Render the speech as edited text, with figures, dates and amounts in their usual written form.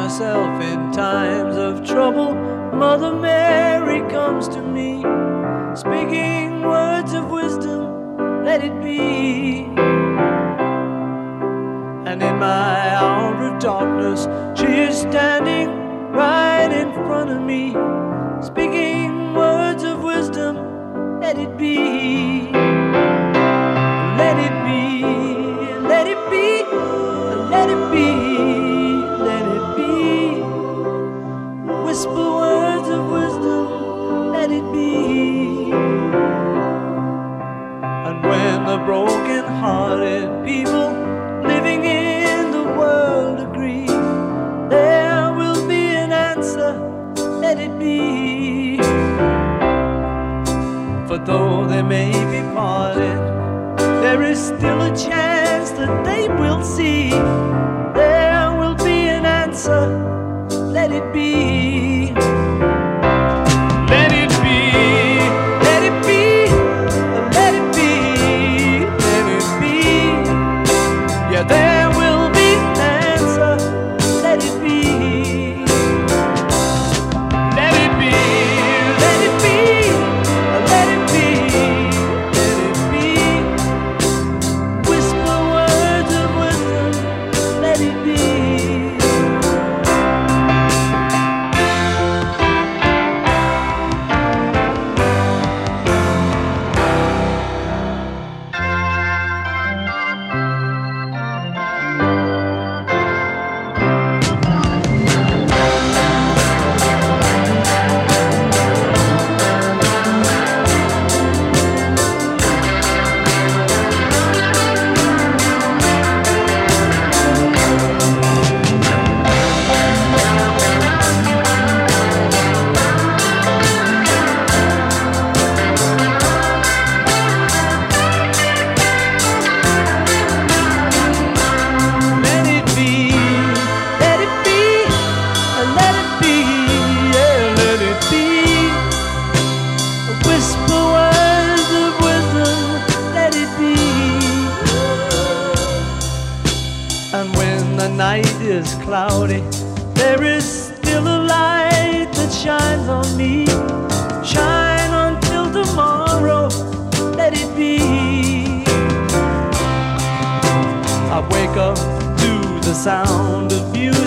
myself in times of trouble, Mother Mary comes to me, speaking words of wisdom, let it be. And in my hour of darkness, she is standing right in front of me, speaking words of wisdom, let it be. Let it be, let it be, let it be, let it be. Whisper words of wisdom, let it be. And when the broken-hearted people living in the world agree, there will be an answer, let it be. For though they may be parted, there is still a chance that they will see. There will be an answer, let it be. Let it be, let it be, let it be, let it be. Yeah, there will be an answer, let it be. Let it be, let it be, let it be, let it be. Whisper words of wisdom, let it be. And when the night is cloudy, there is still a light that shines on me. Shine until tomorrow, let it be. I wake up to the sound of music.